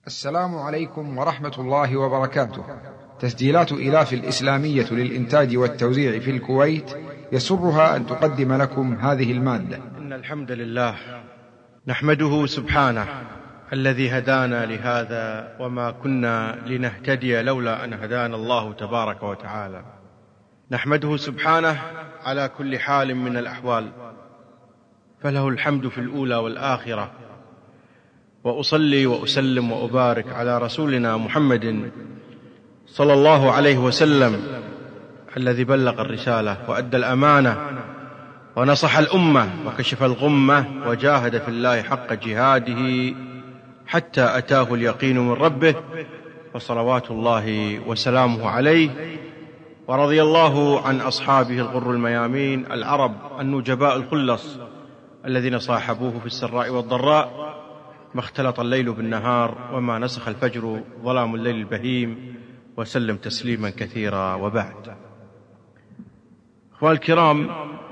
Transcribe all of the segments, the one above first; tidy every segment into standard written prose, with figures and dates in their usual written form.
السلام عليكم ورحمة الله وبركاته. تسجيلات إلاف الإسلامية للإنتاج والتوزيع في الكويت يسرها أن تقدم لكم هذه المادة. إن الحمد لله نحمده سبحانه الذي هدانا لهذا وما كنا لنهتدي لولا أن هدانا الله تبارك وتعالى. نحمده سبحانه على كل حال من الأحوال، فله الحمد في الأولى والآخرة، وأصلي وأسلم وأبارك على رسولنا محمد صلى الله عليه وسلم الذي بلغ الرسالة وأدى الأمانة ونصح الأمة وكشف الغمة وجاهد في الله حق جهاده حتى أتاه اليقين من ربه، وصلوات الله وسلامه عليه. ورضي الله عن أصحابه الغر الميامين العرب النجباء الخلص الذين صاحبوه في السراء والضراء، ما اختلط الليل بالنهار وما نسخ الفجر ظلام الليل البهيم، وسلم تسليما كثيرا. وبعد، أخوان الكرام،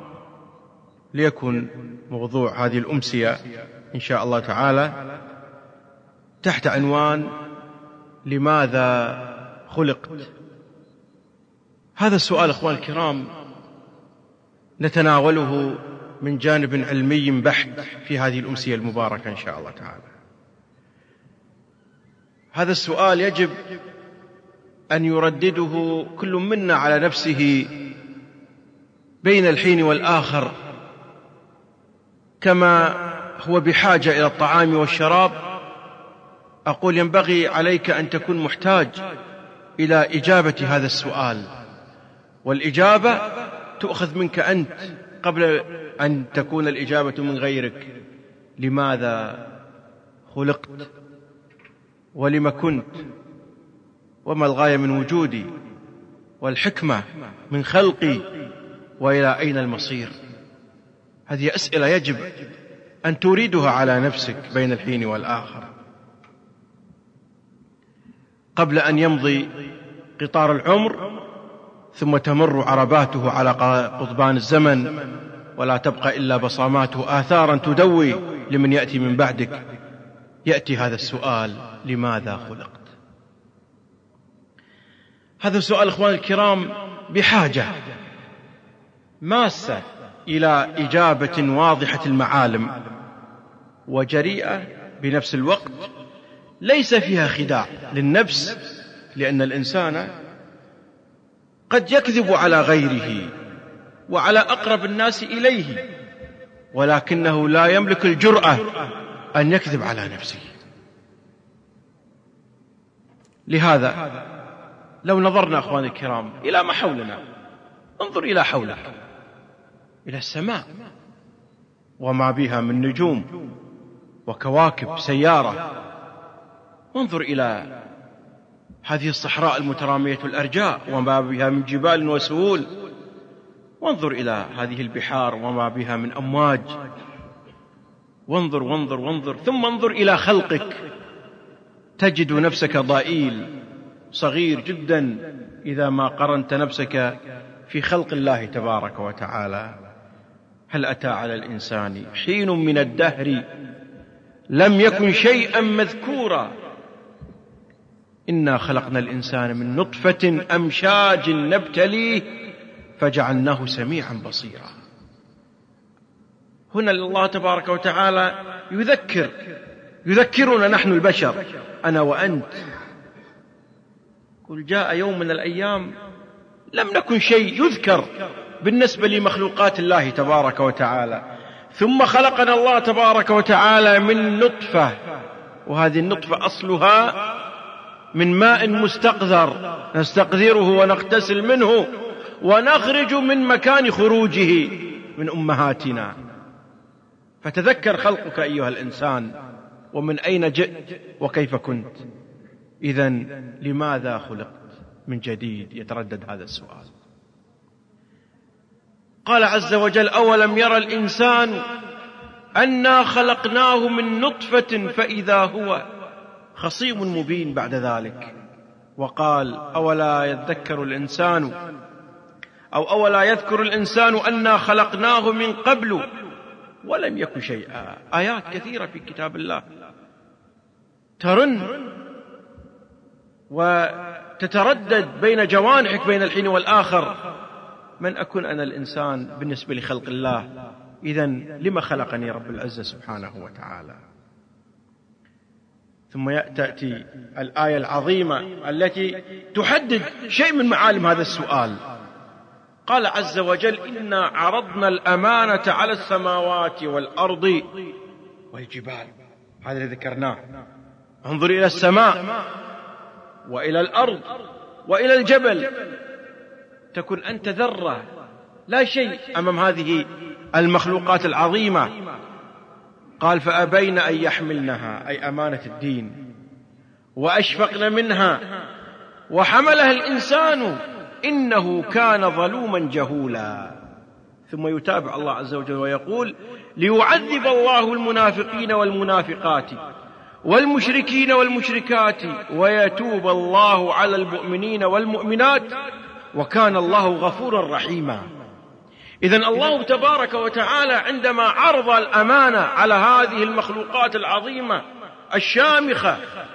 ليكن موضوع هذه الأمسية إن شاء الله تعالى تحت عنوان لماذا خلقت؟ هذا السؤال أخوان الكرام نتناوله من جانب علمي بحت في هذه الأمسية المباركة إن شاء الله تعالى. هذا السؤال يجب أن يردده كل منا على نفسه بين الحين والآخر، كما هو بحاجة إلى الطعام والشراب. أقول ينبغي عليك أن تكون محتاج إلى إجابة هذا السؤال، والإجابة تؤخذ منك أنت قبل أن تكون الإجابة من غيرك. لماذا خلقت؟ ولم كنت؟ وما الغاية من وجودي؟ والحكمة من خلقي؟ وإلى أين المصير؟ هذه أسئلة يجب أن تريدها على نفسك بين الحين والآخر قبل أن يمضي قطار العمر ثم تمر عرباته على قضبان الزمن، ولا تبقى إلا بصاماته آثارا تدوي لمن يأتي من بعدك. يأتي هذا السؤال: لماذا خلقت؟ هذا السؤال أخواني الكرام بحاجة ماسة إلى إجابة واضحة المعالم وجريئة بنفس الوقت، ليس فيها خداع للنفس، لأن الإنسان قد يكذب على غيره وعلى أقرب الناس إليه، ولكنه لا يملك الجرأة أن يكذب على نفسه. لهذا لو نظرنا أخواني الكرام إلى ما حولنا، انظر إلى حولك، إلى السماء وما بها من نجوم وكواكب سيارة، وانظر إلى هذه الصحراء المترامية الأرجاء وما بها من جبال وسهول، وانظر إلى هذه البحار وما بها من أمواج، وانظر وانظر وانظر، ثم انظر إلى خلقك، تجد نفسك ضئيل صغير جدا إذا ما قرنت نفسك في خلق الله تبارك وتعالى. هل أتى على الإنسان حين من الدهر لم يكن شيئا مذكورا؟ إنا خلقنا الإنسان من نطفة أمشاج نبتليه فجعلناه سميعا بصيرا. هنا الله تبارك وتعالى يذكرنا نحن البشر، أنا وأنت. قل جاء يوم من الأيام لم نكن شيء يذكر بالنسبة لمخلوقات الله تبارك وتعالى، ثم خلقنا الله تبارك وتعالى من نطفة، وهذه النطفة أصلها من ماء مستقذر نستقذره ونغتسل منه ونخرج من مكان خروجه من أمهاتنا. فتذكر خلقك أيها الإنسان، ومن أين جئت وكيف كنت. إذن لماذا خلقت؟ من جديد يتردد هذا السؤال. قال عز وجل: أولم يرى الإنسان أنا خلقناه من نطفة فإذا هو خصيم مبين بعد ذلك. وقال: أولا يذكر الإنسان أولا يذكر الإنسان أنا خلقناه من قبل ولم يكن شيئا. آيات كثيرة في كتاب الله ترن وتتردد بين جوانحك بين الحين والآخر، من أكون أنا الإنسان بالنسبة لخلق الله؟ إذن لما خلقني رب العزة سبحانه وتعالى؟ ثم تأتي الآية العظيمة التي تحدد شيء من معالم هذا السؤال. قال عز وجل: إنا عرضنا الأمانة على السماوات والأرض والجبال. هذا اللي ذكرناه. انظر إلى السماء وإلى الأرض وإلى الجبل، تكن أنت ذرة لا شيء أمام هذه المخلوقات العظيمة. قال: فأبين أن يحملنها، أي أمانة الدين، وأشفقن منها وحملها الإنسان إنه كان ظلوما جهولا. ثم يتابع الله عز وجل ويقول: ليعذب الله المنافقين والمنافقات والمشركين والمشركات ويتوب الله على المؤمنين والمؤمنات وكان الله غفورا رحيما. إذن الله تبارك وتعالى عندما عرض الأمانة على هذه المخلوقات العظيمة الشامخة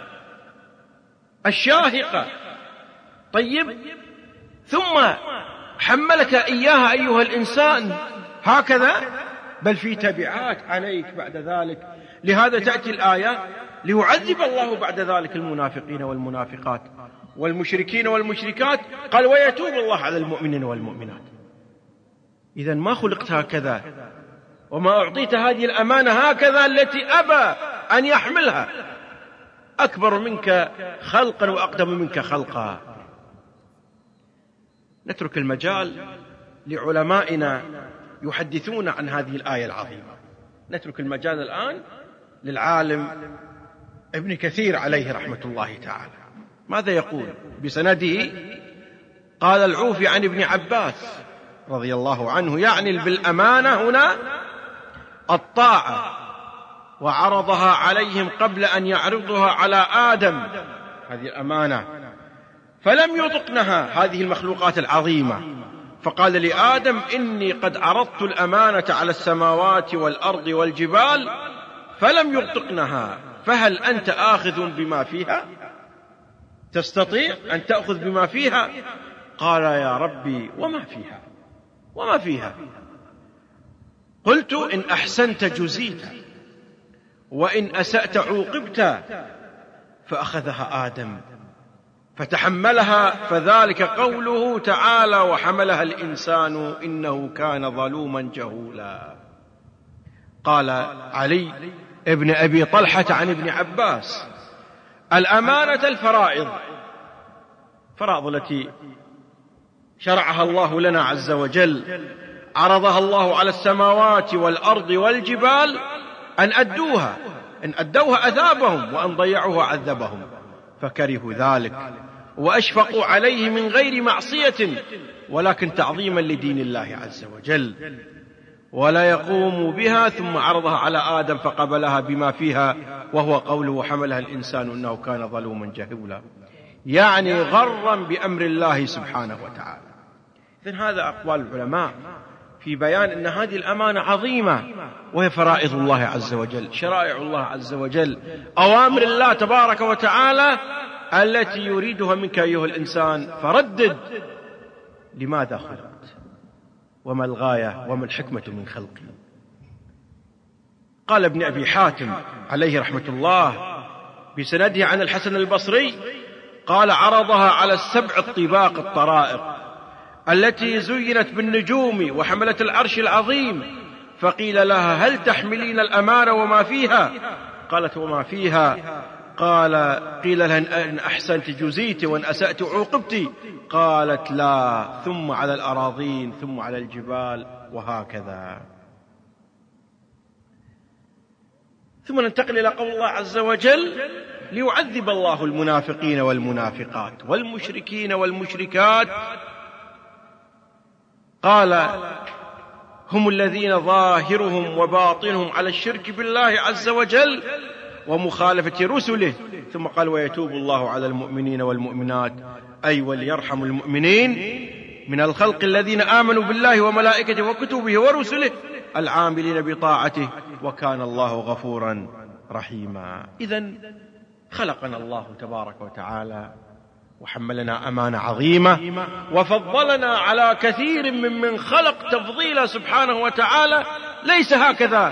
الشاهقة، طيب، ثم حملك إياها أيها الإنسان هكذا، بل في تبعات عليك بعد ذلك. لهذا تأتي الآية: ليعذب الله بعد ذلك المنافقين والمنافقات والمشركين والمشركات، قال: ويتوب الله على المؤمنين والمؤمنات. إذن ما خلقت هكذا، وما أعطيت هذه الأمانة هكذا، التي أبى أن يحملها أكبر منك خلقا وأقدم منك خلقا. نترك المجال لعلمائنا يحدثون عن هذه الآية العظيمة. نترك المجال الآن للعالم ابن كثير عليه رحمة الله تعالى. ماذا يقول بسنده؟ قال العوفي عن ابن عباس رضي الله عنه، يعني بالأمانة هنا الطاعة، وعرضها عليهم قبل أن يعرضها على آدم، هذه الأمانة، فلم يطقنها هذه المخلوقات العظيمة، فقال لآدم: إني قد عرضت الأمانة على السماوات والأرض والجبال فلم يطقنها، فهل أنت آخذ بما فيها؟ تستطيع أن تأخذ بما فيها؟ قال: يا ربي وما فيها؟ وما فيها؟ قلت: إن أحسنت جزيت، وإن أسأت عوقبت. فأخذها آدم فتحملها، فذلك قوله تعالى: وحملها الإنسان إنه كان ظلوما جهولا. قال علي ابن أبي طلحة عن ابن عباس: الأمانة الفرائض، فرائض التي شرعها الله لنا عز وجل، عرضها الله على السماوات والأرض والجبال أن أدوها، إن أدوها أثابهم، وأن ضيعوها عذبهم، فكرهوا ذلك وأشفقوا عليه من غير معصية ولكن تعظيما لدين الله عز وجل، ولا يقوم بها. ثم عرضها على آدم فقبلها بما فيها، وهو قوله: وحملها الإنسان إنه كان ظلوما جهولا، يعني غرا بأمر الله سبحانه وتعالى. إذن هذا أقوال العلماء في بيان أن هذه الأمانة عظيمة، وهي فرائض الله عز وجل، شرائع الله عز وجل، أوامر الله تبارك وتعالى التي يريدها منك أيها الإنسان. فردد: لماذا خلقت؟ وما الغاية وما الحكمة من خلقي؟ قال ابن أبي حاتم عليه رحمة الله بسنده عن الحسن البصري قال: عرضها على السبع الطباق الطرائق التي زينت بالنجوم وحملت العرش العظيم، فقيل لها: هل تحملين الأمانة وما فيها؟ قالت: وما فيها؟ قيل لها: إن أحسنت جزيت وإن أسأت عوقبت؟ قالت: لا. ثم على الأراضين، ثم على الجبال، وهكذا. ثم ننتقل إلى قول الله عز وجل: ليعذب الله المنافقين والمنافقات والمشركين والمشركات. قال: هم الذين ظاهرهم وباطنهم على الشرك بالله عز وجل ومخالفة رسله. ثم قال: ويتوب الله على المؤمنين والمؤمنات، أي وليرحم المؤمنين من الخلق الذين آمنوا بالله وملائكته وكتبه ورسله العاملين بطاعته، وكان الله غفورا رحيما. إذن خلقنا الله تبارك وتعالى وحملنا أمانة عظيمة وفضلنا على كثير ممن خلق تفضيلا سبحانه وتعالى. ليس هكذا،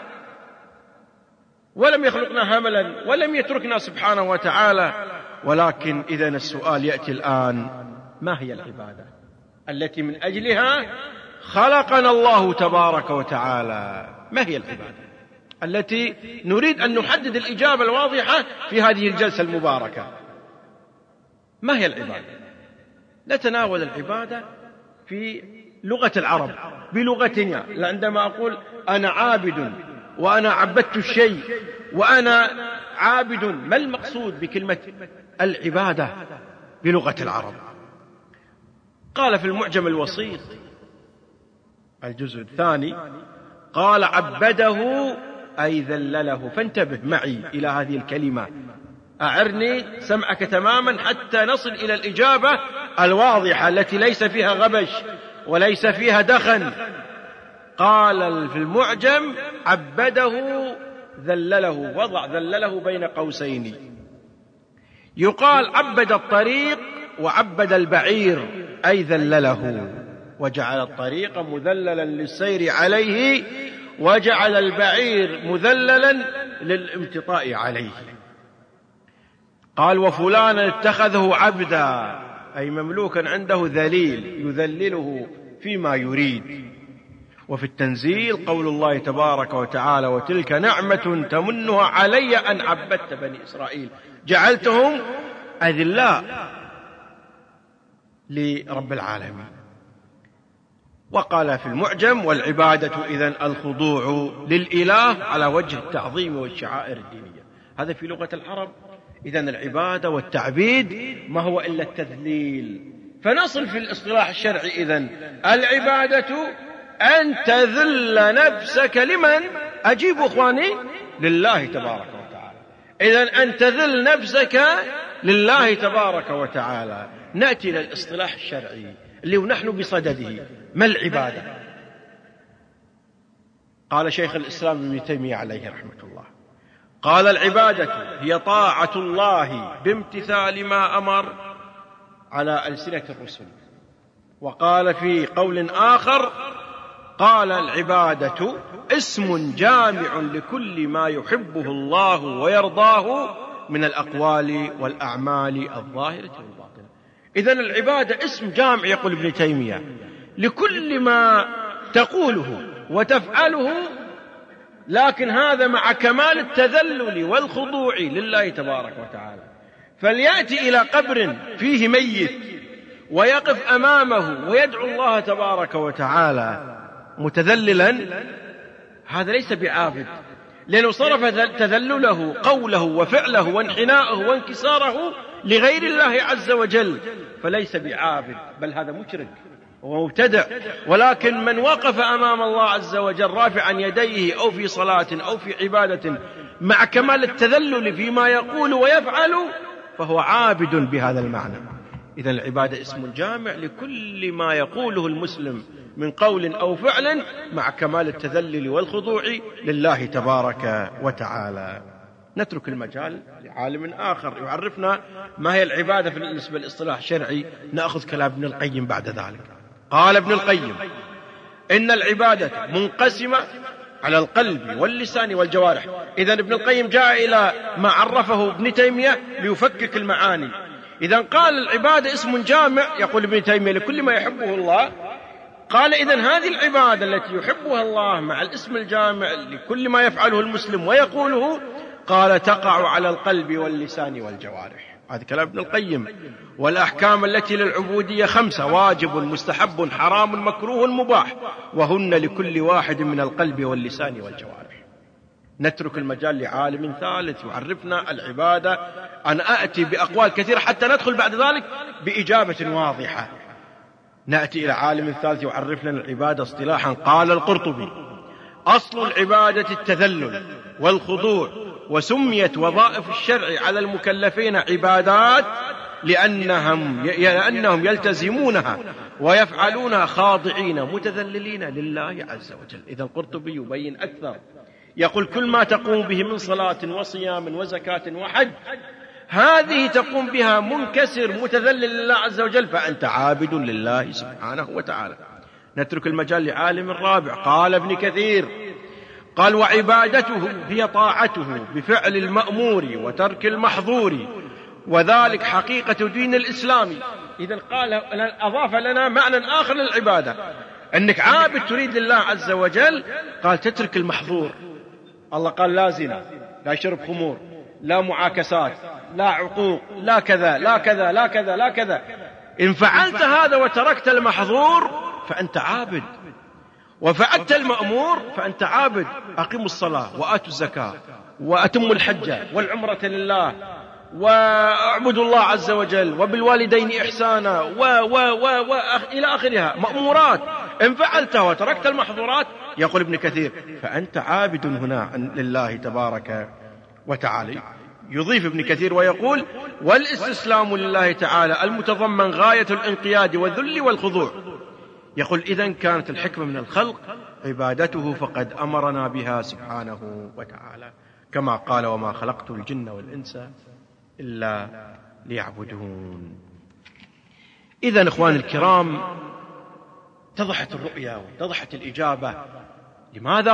ولم يخلقنا هملا ولم يتركنا سبحانه وتعالى. ولكن إذن السؤال يأتي الآن: ما هي العبادة التي من أجلها خلقنا الله تبارك وتعالى؟ ما هي العبادة التي نريد أن نحدد الإجابة الواضحة في هذه الجلسة المباركة؟ ما هي العبادة؟ نتناول العبادة في لغة العرب بلغتنا. عندما أقول أنا عابد وأنا عبدت الشيء وأنا عابد، ما المقصود بكلمة العبادة بلغة العرب؟ قال في المعجم الوسيط الجزء الثاني، قال عبده أي ذلله. فانتبه معي إلى هذه الكلمة، أعرني سمعك تماما حتى نصل إلى الإجابة الواضحة التي ليس فيها غبش وليس فيها دخن. قال في المعجم عبده ذلله، وضع ذلله بين قوسين. يقال عبد الطريق وعبد البعير، أي ذلله، وجعل الطريق مذللا للسير عليه وجعل البعير مذللا للامتطاء عليه. قال وفلانا اتخذه عبدا، أي مملوكا عنده ذليل يذلله فيما يريد. وفي التنزيل قول الله تبارك وتعالى وتلك نعمة تمنها علي أن عبدت بني إسرائيل، جعلتهم أذلاء لرب العالمين. وقال في المعجم والعبادة إذن الخضوع للإله على وجه التعظيم والشعائر الدينية. هذا في لغة العرب. إذن العبادة والتعبيد ما هو إلا التذليل. فنصل في الاصطلاح الشرعي إذن العبادة أن تذل نفسك لمن؟ أجيب أخواني، لله تبارك وتعالى. إذن أن تذل نفسك لله تبارك وتعالى. نأتي إلى الاصطلاح الشرعي اللي نحن بصدده. ما العبادة؟ قال شيخ الإسلام ابن تيمية عليه رحمة الله، قال العبادة هي طاعة الله بامتثال ما أمر على ألسنة الرسل. وقال في قول آخر قال العبادة اسم جامع لكل ما يحبه الله ويرضاه من الأقوال والأعمال الظاهرة والباطنة. إذن العبادة اسم جامع، يقول ابن تيمية، لكل ما تقوله وتفعله، لكن هذا مع كمال التذلل والخضوع لله تبارك وتعالى. فليأتي إلى قبر فيه ميت ويقف أمامه ويدعو الله تبارك وتعالى متذللا، هذا ليس بعابد، لأنه صرف تذلله قوله وفعله وانحناءه وانكساره لغير الله عز وجل، فليس بعابد، بل هذا مشرك ومبتدع. ولكن من وقف أمام الله عز وجل رافعا يديه أو في صلاة أو في عبادة مع كمال التذلل فيما يقول ويفعل، فهو عابد بهذا المعنى. إذن العبادة اسم جامع لكل ما يقوله المسلم من قول أو فعل مع كمال التذلل والخضوع لله تبارك وتعالى. نترك المجال لعالم آخر يعرفنا ما هي العبادة بالنسبة للاصطلاح الشرعي. نأخذ كلام ابن القيم بعد ذلك. قال ابن القيم إن العبادة منقسمة على القلب واللسان والجوارح. إذن ابن القيم جاء إلى ما عرفه ابن تيمية ليفكك المعاني. إذن قال العبادة اسم جامع، يقول ابن تيمية، لكل ما يحبه الله. قال إذن هذه العبادة التي يحبها الله مع الاسم الجامع لكل ما يفعله المسلم ويقوله، قال تقع على القلب واللسان والجوارح. هذا كلام ابن القيم. والأحكام التي للعبودية 5: واجب، مستحب، حرام، مكروه، مباح، وهن لكل واحد من القلب واللسان والجوارح. نترك المجال لعالم ثالث يعرفنا العبادة. أنا أأتي بأقوال كثيرة حتى ندخل بعد ذلك بإجابة واضحة. نأتي إلى عالم ثالث يعرفنا العبادة اصطلاحا. قال القرطبي أصل العبادة التذلل والخضوع، وسميت وظائف الشرع على المكلفين عبادات لأنهم يلتزمونها ويفعلونها خاضعين متذللين لله عز وجل. إذا القرطبي يبين أكثر، يقول كل ما تقوم به من صلاة وصيام وزكاة وحج هذه تقوم بها منكسر متذلل لله عز وجل، فأنت عابد لله سبحانه وتعالى. نترك المجال لعالم رابع. قال ابن كثير قال: وعبادته هي طاعته بفعل المأمور وترك المحظور، وذلك حقيقة دين الإسلام. إذن قال أضاف لنا معنى آخر للعبادة، أنك عابد تريد لله عز وجل. قال: تترك المحظور. الله قال: لا زنا، لا شرب خمور، لا معاكسات، لا عقوق، لا كذا لا كذا لا كذا لا كذا. إن فعلت هذا وتركت المحظور فأنت عابد، وفعلت المأمور فأنت عابد. أقيموا الصلاة وآتوا الزكاة وأتموا الحج والعمرة لله واعبدوا الله عز وجل وبالوالدين إحسانا إلى آخرها مأمورات. إن فعلتها وتركت المحظورات، يقول ابن كثير، فأنت عابد هنا لله تبارك وتعالى. يضيف ابن كثير ويقول: والاستسلام لله تعالى المتضمن غاية الانقياد والذل والخضوع. يقول: إذن كانت الحكمة من الخلق عبادته، فقد أمرنا بها سبحانه وتعالى، كما قال: وما خلقت الجن والإنس إلا ليعبدون. إذن إخواني الكرام، اتضحت الرؤيا واتضحت الإجابة. لماذا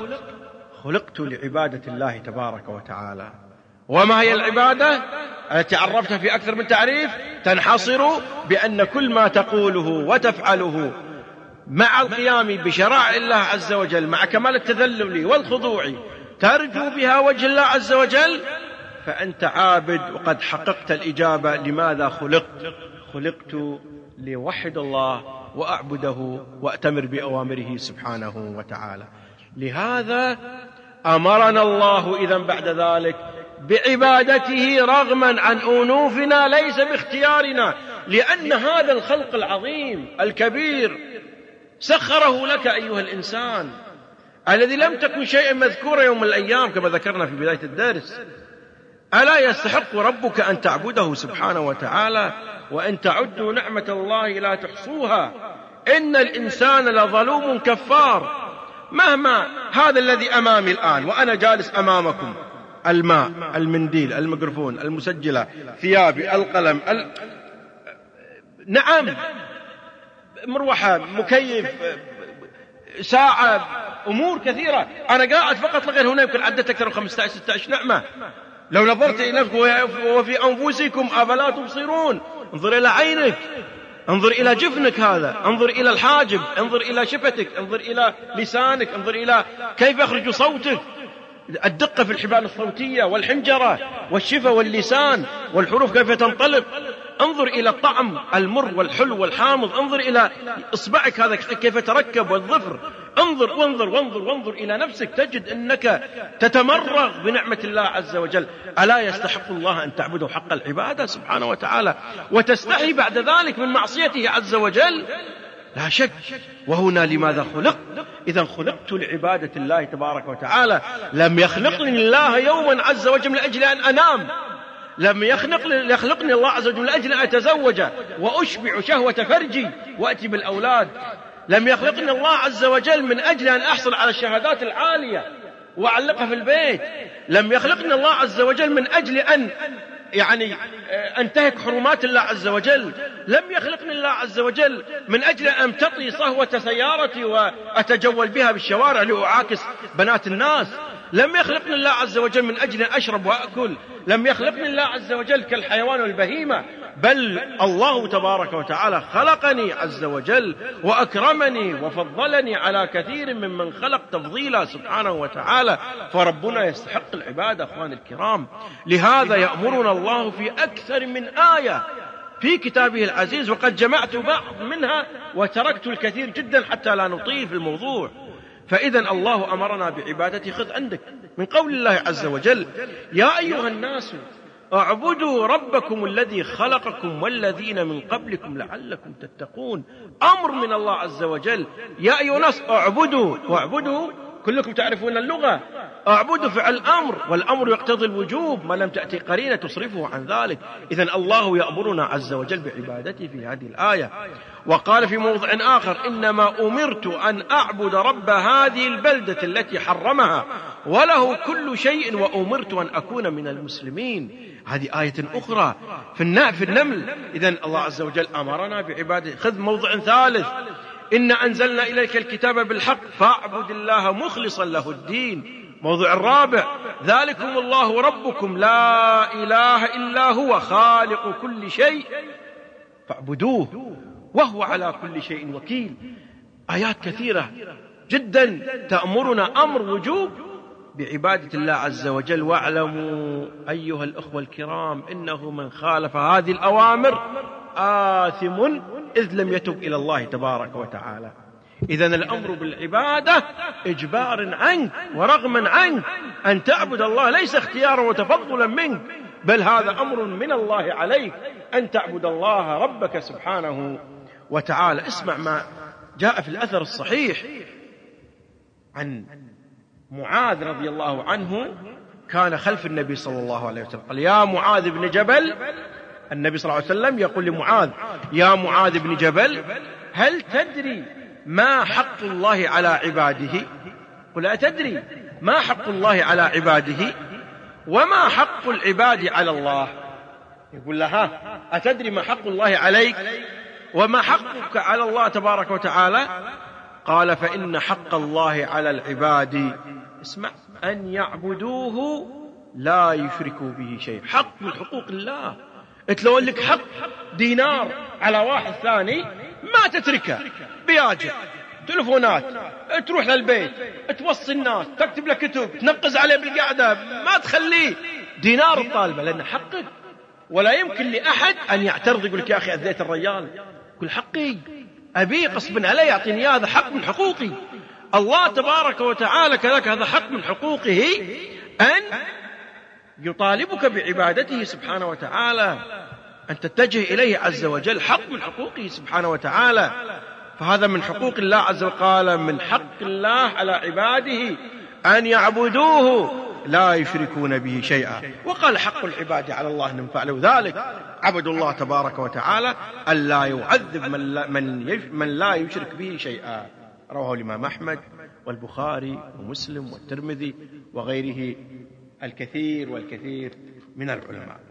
خلقت لعبادة الله تبارك وتعالى. وما هي العبادة التي عرفتها في أكثر من تعريف؟ تنحصر بأن كل ما تقوله وتفعله مع القيام بشرائع الله عز وجل، مع كمال التذلل والخضوع، ترجو بها وجه الله عز وجل، فأنت عابد وقد حققت الإجابة. لماذا خلقت لوحد الله وأعبده وأتمر بأوامره سبحانه وتعالى. لهذا أمرنا الله إذن بعد ذلك بعبادته رغما عن أنوفنا، ليس باختيارنا، لأن هذا الخلق العظيم الكبير سخره لك أيها الإنسان الذي لم تكن شيئا مذكورا يوم من الأيام كما ذكرنا في بداية الدرس. ألا يستحق ربك أن تعبده سبحانه وتعالى؟ وأن تعدوا نعمة الله لا تحصوها، إن الإنسان لظلوم كفار. مهما هذا الذي أمامي الآن وأنا جالس أمامكم، الماء، المنديل، الميكروفون، المسجلة، ثيابي، القلم، نعم، مروحة، مكيف، ساعة، أمور كثيرة. أنا قاعد فقط لغير هنا يمكن عدت أكثر من 15-16 نعمة. لو نظرت إلى نفسك وفي أنفسكم أفلا تبصرون. انظر إلى عينك، انظر إلى جفنك هذا، انظر إلى الحاجب، انظر إلى شفتك، انظر إلى لسانك، انظر إلى كيف يخرج صوتك، الدقة في الحبال الصوتية والحنجرة والشفة واللسان والحروف كيف تنطلق. انظر إلى الطعم المر والحلو والحامض، انظر إلى إصبعك هذا كيف تركب والظفر. انظر وانظر وانظر وانظر إلى نفسك، تجد أنك تتمرغ بنعمة الله عز وجل. ألا يستحق الله أن تعبده حق العبادة سبحانه وتعالى وتستحي بعد ذلك من معصيته عز وجل؟ لا شك. وهنا لماذا خلقت؟ إذا خلقت لعبادة الله تبارك وتعالى. لم يخلقني الله يوما عز وجل من أجل أن أنام، لم يخلقني الله عز وجل من أجل أن أتزوج وأشبع شهوة فرجي وأتي بالأولاد. لم يخلقني الله عز وجل من أجل أن أحصل على الشهادات العالية وأعلقها في البيت. لم يخلقني الله عز وجل من أجل أن أنتهك حرمات الله عز وجل. لم يخلقني الله عز وجل من أجل أن أمتطي صهوة سيارتي وأتجول بها بالشوارع لأعاكس بنات الناس. لم يخلقني الله عز وجل من أجل أن أشرب وأكل. لم يخلقني الله عز وجل كالحيوان والبهيمة، بل الله تبارك وتعالى خلقني عز وجل وأكرمني وفضلني على كثير ممن خلق تفضيلا سبحانه وتعالى. فربنا يستحق العبادة أخواني الكرام. لهذا يأمرنا الله في أكثر من آية في كتابه العزيز، وقد جمعت بعض منها وتركت الكثير جدا حتى لا نطيل في الموضوع. فإذا الله أمرنا بعبادته. خذ عندك من قول الله عز وجل: يا أيها الناس اعبدوا ربكم الذي خلقكم والذين من قبلكم لعلكم تتقون. أمر من الله عز وجل. يا أيها الناس اعبدوا، واعبدوا كلكم تعرفون اللغة. اعبدوا فعل الأمر، والأمر يقتضي الوجوب ما لم تأتي قرينة تصرفه عن ذلك. إذن الله يأمرنا عز وجل بعبادته في هذه الآية. وقال في موضع آخر: إنما أمرت أن أعبد رب هذه البلدة التي حرمها وله كل شيء وأمرت أن أكون من المسلمين. هذه آية أخرى في النمل. إذن الله عز وجل أمرنا بعباده. خذ موضع ثالث: إنا أنزلنا إليك الكتاب بالحق فاعبد الله مخلصا له الدين. موضوع الرابع: ذلكم الله ربكم لا إله إلا هو خالق كل شيء فاعبدوه وهو على كل شيء وكيل. آيات كثيرة جدا تأمرنا أمر وجوب بعبادة الله عز وجل. واعلموا أيها الأخوة الكرام أنه من خالف هذه الأوامر آثم إذ لم يتب إلى الله تبارك وتعالى. إذن الأمر بالعبادة إجبار عنك ورغما عنك أن تعبد الله، ليس اختيارا وتفضلا منك، بل هذا أمر من الله عليك أن تعبد الله ربك سبحانه وتعالى. اسمع ما جاء في الأثر الصحيح عن معاذ رضي الله عنه، كان خلف النبي صلى الله عليه وسلم. قال: يا معاذ بن جبل، النبي صلى الله عليه وسلم يقول لمعاذ: يا معاذ بن جبل، هل تدري ما حق الله على عباده؟ قل: أتدري ما حق الله على عباده وما حق العباد على الله؟ يقول لها: أتدري ما حق الله عليك وما حقك على الله تبارك وتعالى؟ قال: فإن حق الله على العباد، اسمع، أن يعبدوه لا يشركوا به شيء. حق من حقوق الله. انت لو لك حق دينار على واحد ثاني ما تتركه، بياجر، تلفونات، تروح للبيت، توصي الناس، تكتب له كتب، تنقز عليه بالقعدة، ما تخليه دينار الطالبة، لأنه حقك. ولا يمكن لأحد أن يعترض يقول لك: يا أخي أذيت الرجال. كل حقي أبي غصبا علي يعطيني، هذا حق من حقوقي. الله تبارك وتعالى كذلك هذا حق من حقوقه أن يطالبك بعبادته سبحانه وتعالى، أن تتجه إليه عز وجل، حق من حقوقه سبحانه وتعالى. فهذا من حقوق الله عز وجل. قال: من حق الله على عباده أن يعبدوه لا يشركون به شيئا. وقال: حق العباد على الله أن يفعلوا ذلك، عبدوا الله تبارك وتعالى أن لا يعذب من لا يشرك به شيئا. رواه الإمام أحمد والبخاري ومسلم والترمذي وغيره الكثير والكثير من العلماء.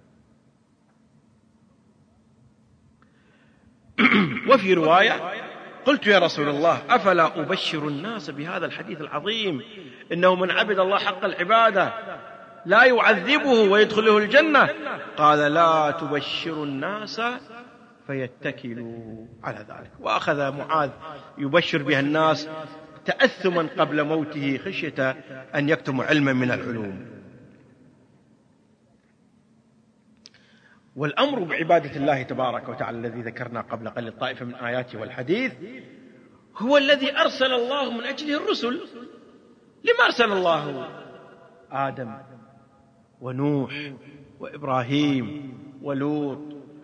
وفي رواية: قلت يا رسول الله أفلا أبشر الناس بهذا الحديث العظيم، إنه من عبد الله حق العبادة لا يعذبه ويدخله الجنة؟ قال: لا تبشر الناس فيتكلوا على ذلك. وأخذ معاذ يبشر بها الناس تأثما قبل موته خشية أن يكتموا علما من العلوم. والأمر بعبادة الله تبارك وتعالى الذي ذكرنا قبل قليل طائفة من آياته والحديث هو الذي أرسل الله من أجله الرسل. لما أرسل الله آدم ونوح وإبراهيم ولوط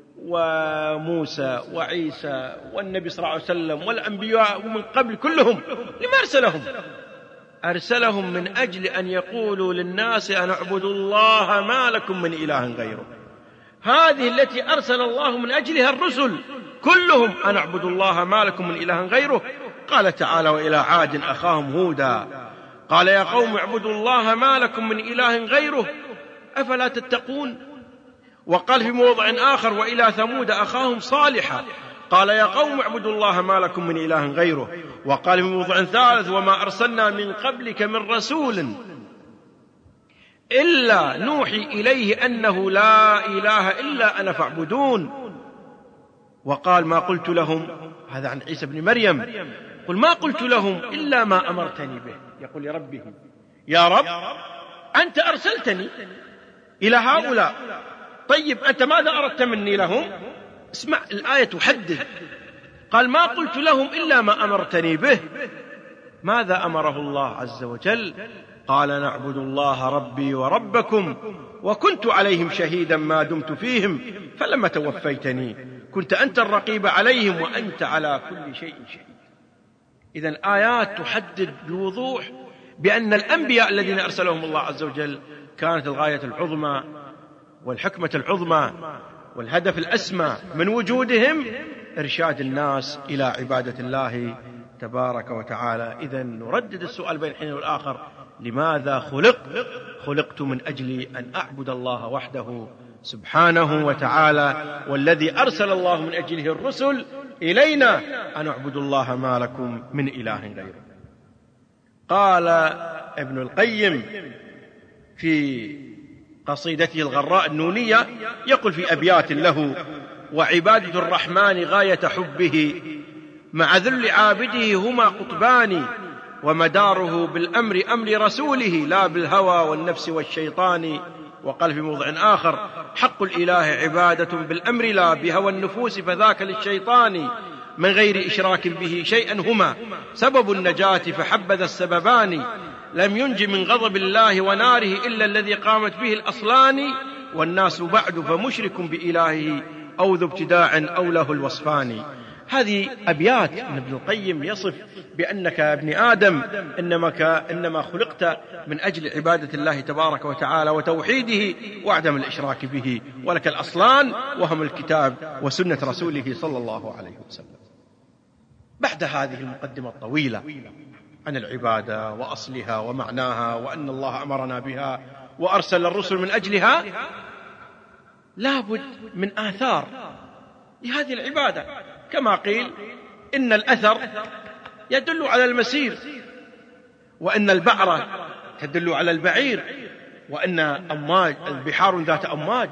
وموسى وعيسى والنبي صلى الله عليه وسلم والأنبياء ومن قبل كلهم؟ لما أرسلهم؟ أرسلهم من أجل أن يقولوا للناس أن اعبدوا الله ما لكم من إله غيره. هذه التي أرسل الله من أجلها الرسل كلهم، أن اعبدوا الله ما لكم من إله غيره. قال تعالى: وإلى عاد أخاهم هودا قال يا قوم اعبدوا الله ما لكم من إله غيره أفلا تتقون. وقال في موضع آخر: وإلى ثمود أخاهم صالحا قال يا قوم اعبدوا الله ما لكم من إله غيره. وقال في موضع ثالث: وما أرسلنا من قبلك من رسول إلا نوحي إليه أنه لا إله إلا أنا فاعبدون. وقال: ما قلت لهم، هذا عن عيسى بن مريم، قل ما قلت لهم إلا ما أمرتني به. يقول لربه: يا رب أنت أرسلتني إلى هؤلاء، طيب أنت ماذا أردت مني لهم؟ اسمع الآية تحدد. قال: ما قلت لهم إلا ما أمرتني به. ماذا أمره الله عز وجل؟ قال: نعبد الله ربي وربكم وكنت عليهم شهيدا ما دمت فيهم فلما توفيتني كنت أنت الرقيب عليهم وأنت على كل شيء شهيد. إذن آيات تحدد بوضوح بأن الأنبياء الذين أرسلهم الله عز وجل كانت الغاية العظمى والحكمة العظمى والهدف الأسمى من وجودهم إرشاد الناس إلى عبادة الله تبارك وتعالى. إذن نردد السؤال بين حين والآخر: لماذا خلقت من أجل أن أعبد الله وحده سبحانه وتعالى، والذي أرسل الله من أجله الرسل إلينا أن اعبدوا الله ما لكم من إله غيره. قال ابن القيم في قصيدته الغراء النونية، يقول في أبيات له: وعبادة الرحمن غاية حبه مع ذل عابده هما قطبان، ومداره بالأمر أمر رسوله لا بالهوى والنفس والشيطان. وقال في موضع آخر: حق الإله عبادة بالأمر لا بهوى النفوس فذاك للشيطان، من غير إشراك به شيئا هما سبب النجاة فحبذا السببان، لم ينج من غضب الله وناره إلا الذي قامت به الأصلان، والناس بعد فمشرك بإلهه أو ذو ابتداع أو له الوصفان. هذه أبيات من ابن القيم يصف بأنك ابن آدم إنما خلقت من أجل عبادة الله تبارك وتعالى وتوحيده وعدم الإشراك به، ولك الأصلان وهم الكتاب وسنة رسوله صلى الله عليه وسلم. بعد هذه المقدمة الطويلة عن العبادة وأصلها ومعناها وأن الله أمرنا بها وأرسل الرسل من أجلها، لابد من آثار لهذه العبادة. كما قيل: إن الأثر يدل على المسير، وإن البعرة تدل على البعير، وأن البحار ذات أمواج،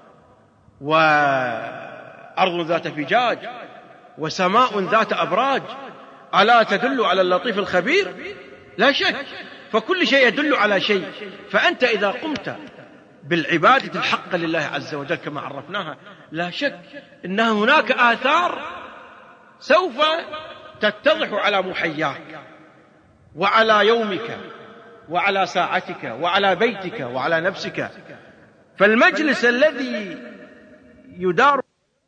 وأرض ذات فجاج، وسماء ذات أبراج، ألا تدل على اللطيف الخبير؟ لا شك، فكل شيء يدل على شيء. فأنت إذا قمت بالعبادة الحق لله عز وجل كما عرفناها، لا شك أن هناك آثار سوف تتضح على محياك وعلى يومك وعلى ساعتك وعلى بيتك وعلى نفسك. فالمجلس الذي يدار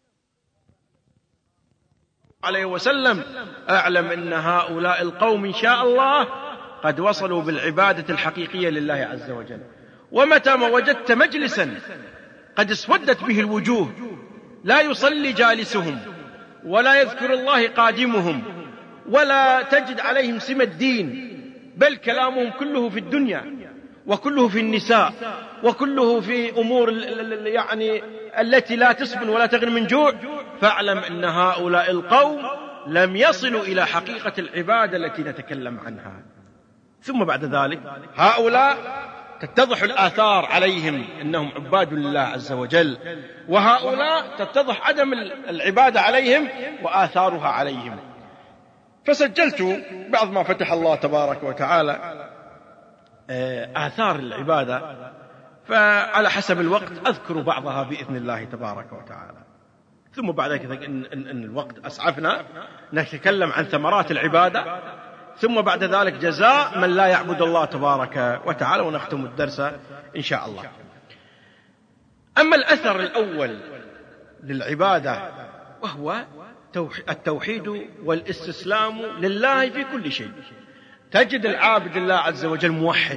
عليه وسلم أعلم أن هؤلاء القوم إن شاء الله قد وصلوا بالعبادة الحقيقية لله عز وجل. ومتى ما وجدت مجلسا قد اسودت به الوجوه، لا يصلي جالسهم ولا يذكر الله قادمهم، ولا تجد عليهم سمة الدين، بل كلامهم كله في الدنيا وكله في النساء وكله في أمور يعني التي لا تسمن ولا تغني من جوع، فاعلم أن هؤلاء القوم لم يصلوا إلى حقيقة العبادة التي نتكلم عنها. ثم بعد ذلك هؤلاء تتضح الآثار عليهم أنهم عباد لله عز وجل، وهؤلاء تتضح عدم العبادة عليهم وآثارها عليهم. فسجلت بعض ما فتح الله تبارك وتعالى آثار العبادة، فعلى حسب الوقت أذكر بعضها بإذن الله تبارك وتعالى. ثم بعد ذلك إن الوقت أسعفنا نتكلم عن ثمرات العبادة، ثم بعد ذلك جزاء من لا يعبد الله تبارك وتعالى، ونختم الدرس إن شاء الله. أما الأثر الأول للعبادة وهو التوحيد والاستسلام لله في كل شيء. تجد العابد لله عز وجل موحد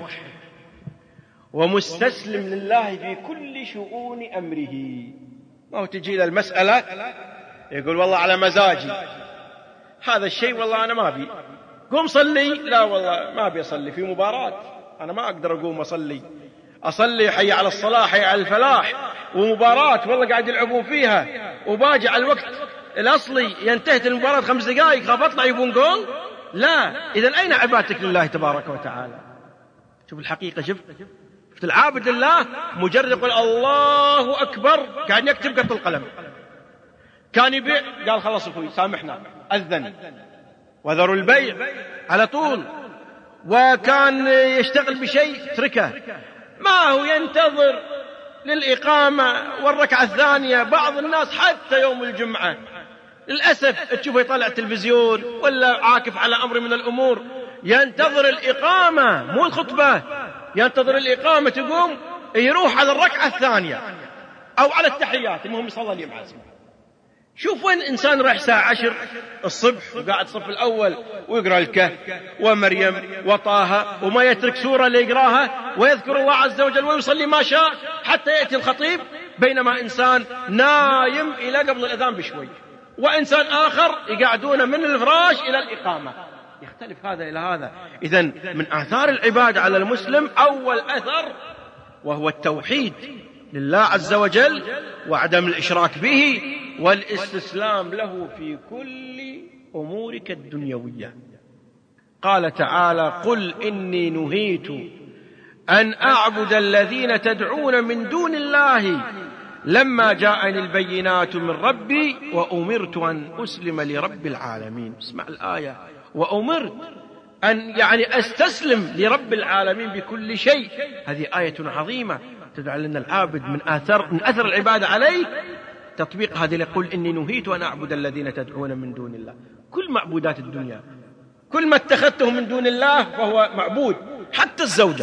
ومستسلم لله في كل شؤون أمره. ما هو تجي إلى المسألة يقول والله على مزاجي هذا الشيء، والله أنا ما بي قوم صلي، لا والله ما بي أصلي في مباراة، أنا ما أقدر أقوم أصلي حي على الصلاة حي على الفلاح، ومباراة والله قاعد يلعبون فيها، وباجي على الوقت الأصلي ينتهي المباراة 5 دقائق خاف أطلع يبون جول. لا، إذن أين عبادتك لله تبارك وتعالى؟ شوف الحقيقة، شفت العابد لله مجرد يقول الله أكبر قاعد يكتب قط القلم، كان يبيع قال خلاص أخوي سامحنا أذن وذروا البيع على طول، وكان يشتغل بشيء تركه، ما هو ينتظر للإقامة والركعة الثانية. بعض الناس حتى يوم الجمعة للأسف تشوفه يطلع التلفزيون ولا عاكف على أمر من الأمور، ينتظر الإقامة مو الخطبة، ينتظر الإقامة تقوم يروح على الركعة الثانية أو على التحيات، المهم يصلي لي معزم. شوف وين إنسان راح الساعة 10 الصبح وقاعد صف الأول ويقرأ الكهف ومريم وطه وما يترك سورة اللي يقراها ويذكر الله عز وجل ويصلي ما شاء حتى يأتي الخطيب، بينما إنسان نايم إلى قبل الأذان بشوي، وإنسان آخر يقعدون من الفراش إلى الإقامة. يختلف هذا إلى هذا. إذن من آثار العبادة على المسلم أول أثر وهو التوحيد لله عز وجل وعدم الإشراك به والاستسلام له في كل أمورك الدنيوية. قال تعالى: قل إني نهيت أن أعبد الذين تدعون من دون الله لما جاءني البينات من ربي وأمرت أن أسلم لرب العالمين. اسمع الآية: وأمرت أن أستسلم لرب العالمين بكل شيء. هذه آية عظيمة تدعو لنا العابد من أثر العبادة عليه تطبيق هذه. يقول: إني نهيت أن أعبد الذين تدعون من دون الله. كل معبودات الدنيا، كل ما اتخذته من دون الله فهو معبود. حتى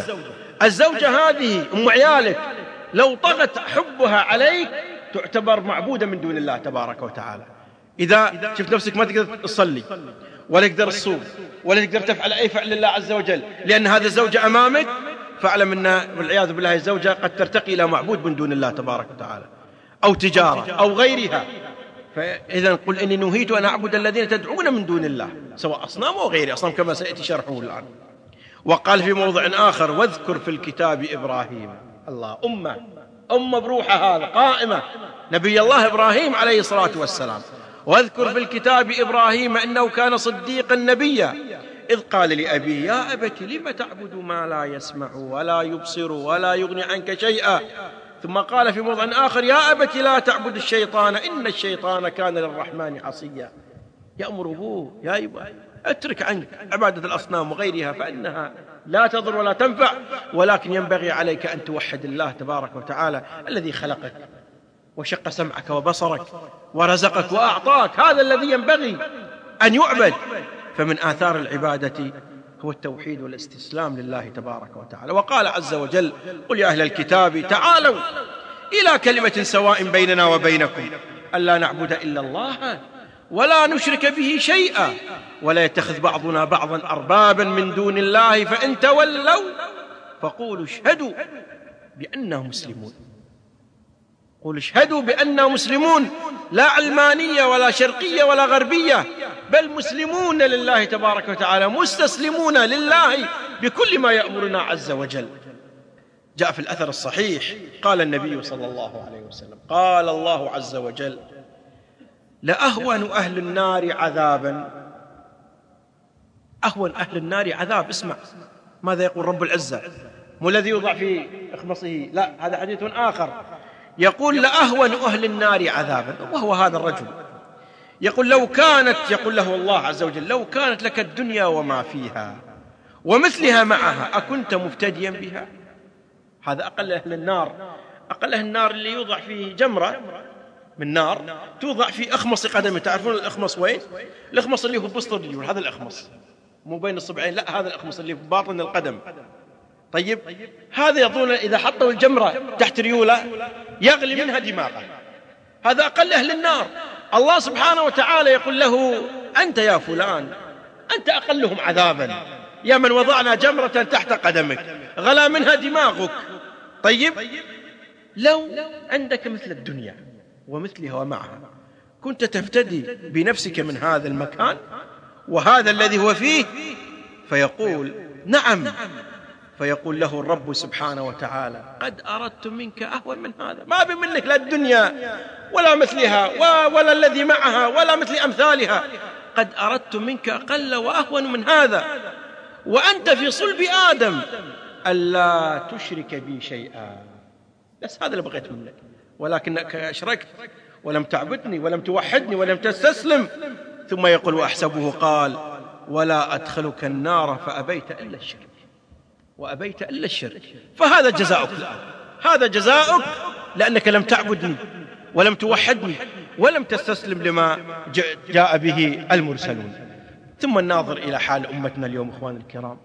الزوجة هذه أم عيالك لو طغت حبها عليك تعتبر معبودة من دون الله تبارك وتعالى. إذا شفت نفسك ما تقدر تصلي ولا تقدر تصوم ولا تقدر تفعل أي فعل لله عز وجل لأن هذه الزوجة أمامك، فاعلم أن والعياذ بالله الزوجة قد ترتقي إلى معبود من دون الله تبارك وتعالى، أو تجارة أو غيرها. فإذا قل إني نهيت أن أعبد الذين تدعون من دون الله، سواء أصنام أو غير أصنام كما سيأتي شرحه الآن. وقال في موضع آخر: واذكر في الكتاب إبراهيم. الله، أمة بروحة هذا قائمة، نبي الله إبراهيم عليه الصلاة والسلام. واذكر في الكتاب إبراهيم إنه كان صديقا نبيا إذ قال لأبيه: يا أبت لم تعبد ما لا يسمع ولا يبصر ولا يغني عنك شيئا. ثم قال في موضع آخر: يا أبت لا تعبد الشيطان إن الشيطان كان للرحمن عصيا. يأمر أبوه: يا أبا اترك عنك عبادة الأصنام وغيرها فإنها لا تضر ولا تنفع، ولكن ينبغي عليك أن توحد الله تبارك وتعالى الذي خلقك وشق سمعك وبصرك ورزقك وأعطاك. هذا الذي ينبغي أن يعبد. فمن آثار العبادة هو التوحيد والاستسلام لله تبارك وتعالى. وقال عز وجل: قل يا أهل الكتاب تعالوا إلى كلمة سواء بيننا وبينكم ألا نعبد إلا الله ولا نشرك به شيئا ولا يتخذ بعضنا بعضا أربابا من دون الله فإن تولوا فقولوا اشهدوا بأننا مسلمون. قولوا اشهدوا بأننا مسلمون، لا علمانية ولا شرقية ولا غربية، بل مسلمون لله تبارك وتعالى، مستسلمون لله بكل ما يأمرنا عز وجل. جاء في الأثر الصحيح قال النبي صلى الله عليه وسلم: قال الله عز وجل: لأهون أهل النار عذابا. أهون أهل النار عذاب. اسمع ماذا يقول رب العزة، مو الذي يوضع في إخمصه، لا، هذا حديث آخر. يقول: لأهون أهل النار عذابا، وهو هذا الرجل. يقول: يقول له الله عز وجل: لو كانت لك الدنيا وما فيها ومثلها معها أكنت مفتديا بها. هذا أقل أهل النار. أقل أهل النار اللي يوضع فيه جمرة من نار توضع في أخمص قدمه. تعرفون الأخمص وين؟ الأخمص اللي هو بسط الرجول، هذا الأخمص، مو بين الصبعين، لا، هذا الأخمص اللي في باطن القدم. طيب، هذا يظن إذا حطوا الجمرة تحت ريوله يغلي منها دماغه. هذا أقل أهل النار. الله سبحانه وتعالى يقول له: أنت يا فلان أنت أقلهم عذابا، يا من وضعنا جمرة تحت قدمك غلا منها دماغك. طيب، لو عندك مثل الدنيا ومثلها ومعها كنت تفتدي بنفسك من هذا المكان وهذا الذي هو فيه؟ فيقول: نعم. فيقول له الرب سبحانه وتعالى: قد أردت منك أهون من هذا. ما بي منك لا الدنيا ولا مثلها ولا الذي معها ولا مثل أمثالها. قد أردت منك أقل وأهون من هذا، وأنت في صلب آدم، ألا تشرك بي شيئا. بس هذا اللي بغيت منك، ولكنك أشركت ولم تعبدني ولم توحدني ولم تستسلم. ثم يقول: وأحسبه قال: ولا أدخلك النار فأبيت إلا الشرك. وأبيت إلا الشرك. فهذا جزاؤك الآن، هذا جزاؤك لأنك لم تعبدني ولم توحدني ولم تستسلم لما جاء به المرسلون. ثم الناظر إلى حال أمتنا اليوم إخوان الكرام،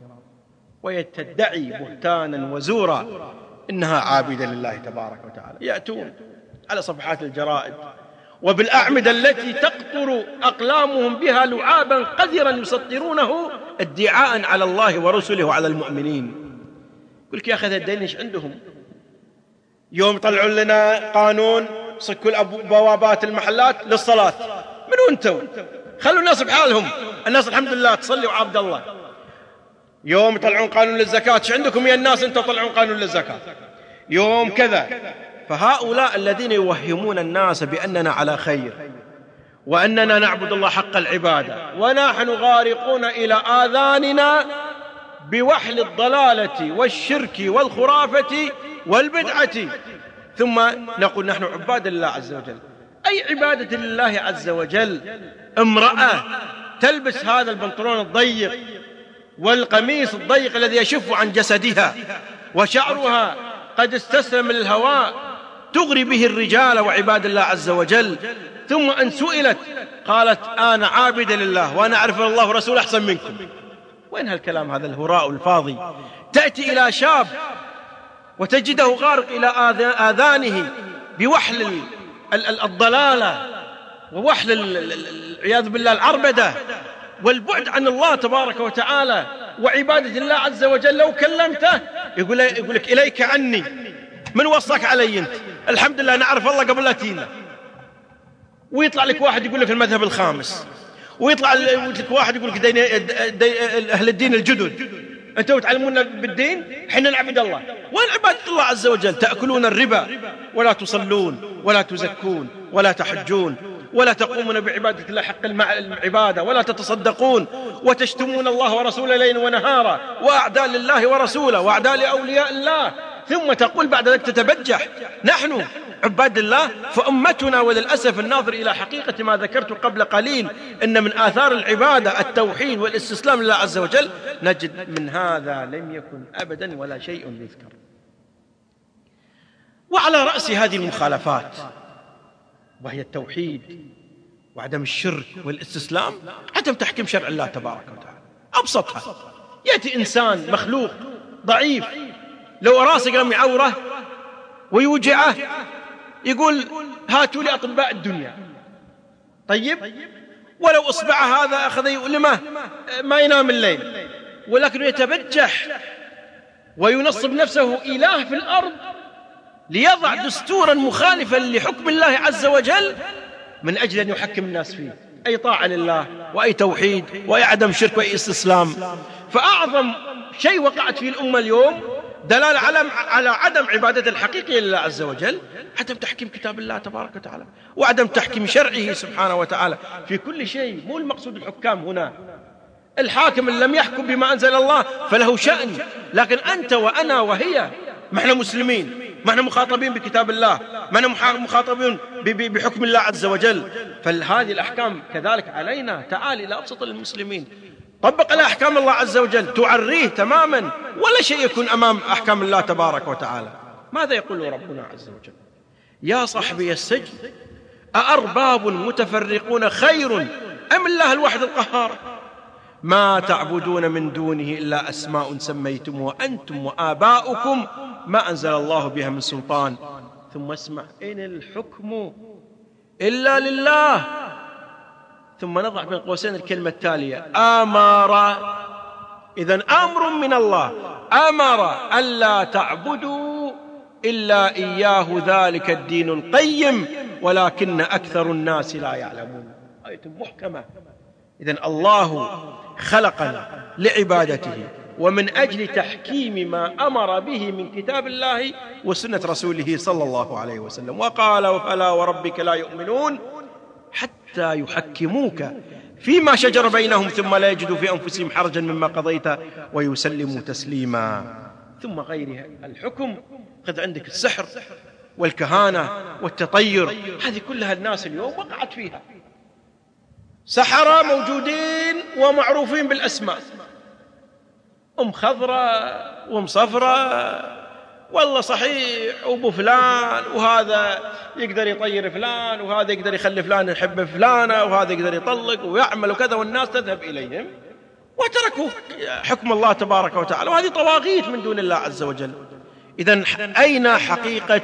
ويتدعي بهتانا وزورا إنها عابدة لله تبارك وتعالى. يأتون على صفحات الجرائد وبالأعمدة التي تقطر أقلامهم بها لعابا قذرا يسطرونه ادعاء على الله ورسله وعلى المؤمنين. يقول لك: يا أخي هذا الدين إيش عندهم؟ يوم يطلعون لنا قانون صكوا بوابات المحلات للصلاة. منو أنتم؟ خلوا الناس بحالهم. الناس الحمد لله تصلي وعبد الله، يوم يطلعون قانون للزكاة، شو عندكم يا الناس أنتم تطلعون قانون للزكاة يوم كذا. فهؤلاء الذين يوهمون الناس بأننا على خير وأننا نعبد الله حق العبادة، ونحن غارقون إلى آذاننا بوحل الضلالة والشرك والخرافة والبدعة، ثم نقول نحن عباد الله عز وجل. أي عبادة لله عز وجل؟ امرأة تلبس هذا البنطلون الضيق والقميص الضيق الذي يشف عن جسدها وشعرها قد استسلم للهواء، تغري به الرجال وعباد الله عز وجل، ثم أن سئلت قالت أنا عابدة لله وأنا أعرف الله ورسوله أحسن منكم. وين هالكلام هذا الهراء الفاضي؟ تأتي إلى شاب وتجده غارق إلى آذانه بوحل الضلالة ووحل العياذ بالله العربدة والبعد عن الله تبارك وتعالى وعبادة الله عز وجل. لو كلمته يقول لك إليك عني، من وصاك علي أنت؟ الحمد لله نعرف الله قبل لا تينا. ويطلع لك واحد يقول لك المذهب الخامس، ويطلع لك واحد يقول لك أهل الدين الجدد، أنتوا تعلمونا بالدين، حنا نعبد الله. وين عبادة الله عز وجل؟ تأكلون الربا ولا تصلون ولا تزكون ولا تحجون ولا تقومون بعبادة الله حق العبادة ولا تتصدقون وتشتمون الله ورسوله ليلا ونهارا وأعداء لله ورسوله وأعداء لأولياء الله، ثم تقول بعد ذلك تتبجح نحن عباد الله. فأمتنا وللأسف الناظر إلى حقيقة ما ذكرت قبل قليل أن من آثار العبادة التوحيد والاستسلام لله عز وجل، نجد من هذا لم يكن أبدا ولا شيء يذكر. وعلى رأس هذه المخالفات وهي التوحيد وعدم الشرك والاستسلام عدم تحكيم شرع الله تبارك وتعالى. أبسطها، يأتي إنسان مخلوق ضعيف لو راسه قلم يعوره ويوجعه يقول هاتوا لي أطباء الدنيا. طيب ولو أصبعه هذا أخذ يؤلمه ما ينام الليل، ولكن يتبجح وينصب نفسه إله في الأرض ليضع دستورا مخالفا لحكم الله عز وجل من أجل أن يحكم الناس فيه. أي طاعة لله وأي توحيد وأي عدم شرك وأي استسلام. فأعظم شيء وقعت فيه الأمة اليوم دلالة على عدم عبادة الحقيقية لله عز وجل، عدم تحكيم كتاب الله تبارك وتعالى وعدم تحكيم شرعه سبحانه وتعالى في كل شيء. مو المقصود الحكام هنا، الحاكم إن لم يحكم بما أنزل الله فله شأن، لكن أنت وأنا وهي ما احنا مسلمين، ما احنا مخاطبين بكتاب الله، ما احنا مخاطبين بحكم الله عز وجل. فهذه الأحكام كذلك علينا. تعال إلى أبسط المسلمين، طبق على أحكام الله عز وجل، تعريه تماما ولا شيء يكون أمام أحكام الله تبارك وتعالى. ماذا يقول ربنا عز وجل؟ يا صاحبي السجن أأرباب متفرقون خير أم الله الواحد القهار؟ ما تعبدون من دونه إلا أسماء سميتموها أنتم وآباؤكم ما أنزل الله بها من سلطان. ثم اسمع، إن الحكم إلا لله. ثم نضع بين قوسين الكلمة التالية أمر. إذن أمر من الله، أمر ألا تعبدوا إلا إياه ذلك الدين القيم ولكن أكثر الناس لا يعلمون. آية محكمة. إذن الله خلقنا لعبادته ومن أجل تحكيم ما أمر به من كتاب الله وسنة رسوله صلى الله عليه وسلم. وقال فلا وربك لا يؤمنون حتى يحكموك فيما شجر بينهم ثم لا يجدوا في أنفسهم حرجا مما قضيت ويسلموا تسليما. ثم غيرها الحكم، قد عندك السحر والكهانة والتطير، هذه كلها الناس اليوم وقعت فيها. سحرة موجودين ومعروفين بالأسماء، أم خضراء وأم صفراء، والله صحيح أبو فلان، وهذا يقدر يطير فلان، وهذا يقدر يخلي فلان يحب فلانة، وهذا يقدر يطلق ويعمل وكذا، والناس تذهب إليهم وتركوا حكم الله تبارك وتعالى، وهذه طواغيت من دون الله عز وجل. إذن أين حقيقة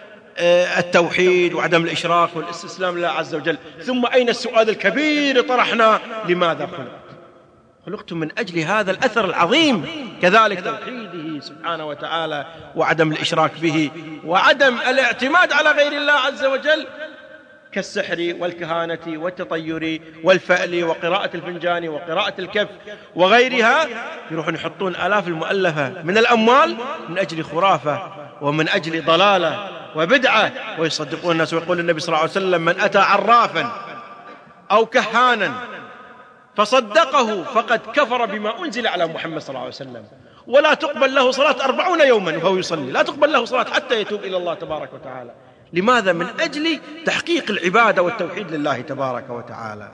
التوحيد وعدم الإشراك والاستسلام لله عز وجل؟ ثم أين السؤال الكبير طرحنا، لماذا خلقتم من أجل هذا الأثر العظيم، كذلك توحيده سبحانه وتعالى وعدم الإشراك به وعدم الاعتماد على غير الله عز وجل. كالسحر والكهانة والتطير والفأل وقراءة الفنجان وقراءة الكف وغيرها، يروحون يحطون آلاف المؤلفة من الأموال من أجل خرافة ومن أجل ضلالة وبدعة، ويصدقون الناس. ويقول النبي صلى الله عليه وسلم: من أتى عرافا أو كهانا فصدقه فقد كفر بما أنزل على محمد صلى الله عليه وسلم، ولا تقبل له صلاة 40 يوما وهو يصلي، لا تقبل له صلاة حتى يتوب إلى الله تبارك وتعالى. لماذا؟ من أجل تحقيق العبادة والتوحيد لله تبارك وتعالى.